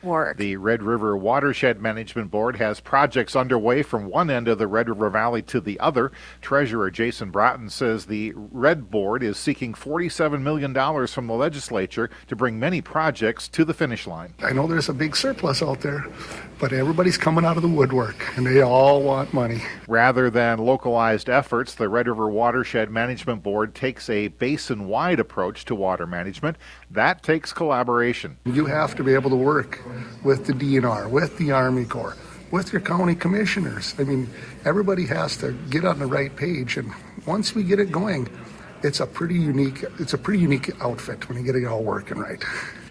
work? The Red River Watershed Management Board has projects underway from one end of the Red River Valley to the other. Treasurer Jason Broughton says the Red Board is seeking $47 million from the legislature to bring many projects to the finish line. I know there's a big surplus out there, but everybody's coming out of the woodwork, and they all want money. Rather than localized efforts, the Red River Watershed Management Board takes a basin-wide approach to water management. That takes collaboration. You have to be able to work with the DNR, with the Army Corps, with your county commissioners. I mean, everybody has to get on the right page, and once we get it going, it's a pretty unique outfit when you get it all working right.